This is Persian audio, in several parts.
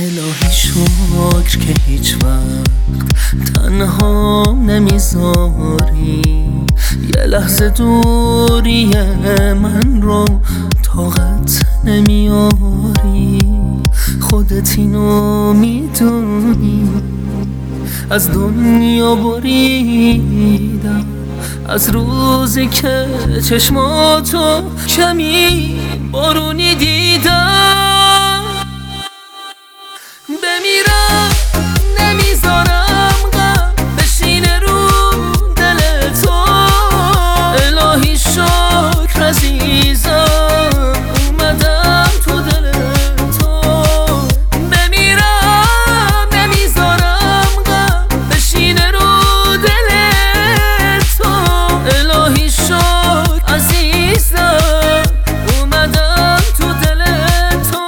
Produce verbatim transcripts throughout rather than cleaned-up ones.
الهی شکر که هیچ وقت تنها نمیذاری، یه لحظه دوری من رو طاقت نمیاری. خودت اینو میدونی، از دنیا بریدم از روزی که چشماتو کمی بارونی دیدم. بمیرم نمیذارم غم بشینه رو دل تو، الهی شکر عزیزم اومدم تو دل تو. بمیرم نمیذارم غم بشینه رو دل تو، الهی شکر عزیزم اومدم تو دل تو.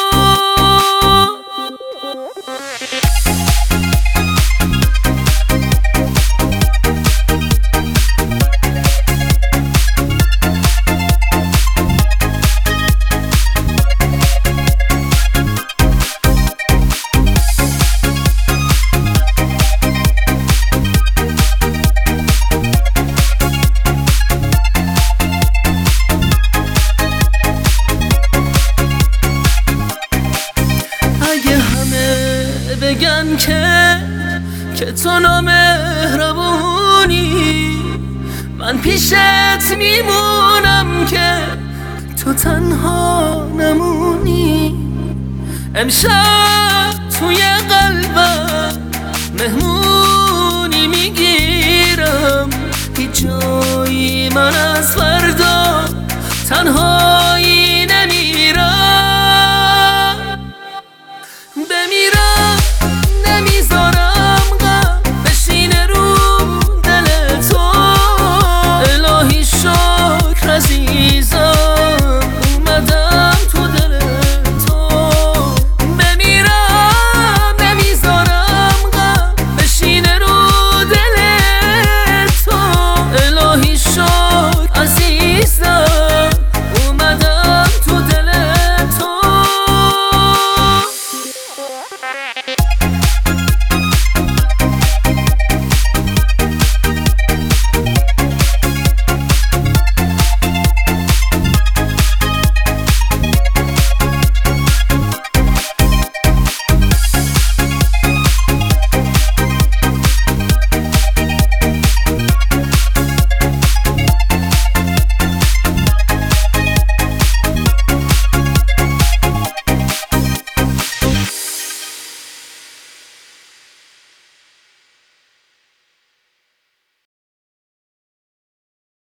بگن که که تو نامهربونی، من پیشت میمونم که تو تنها نمونی. امشب توی قلبم مهمونی میگیرم، هیچ جایی من از فردا تنها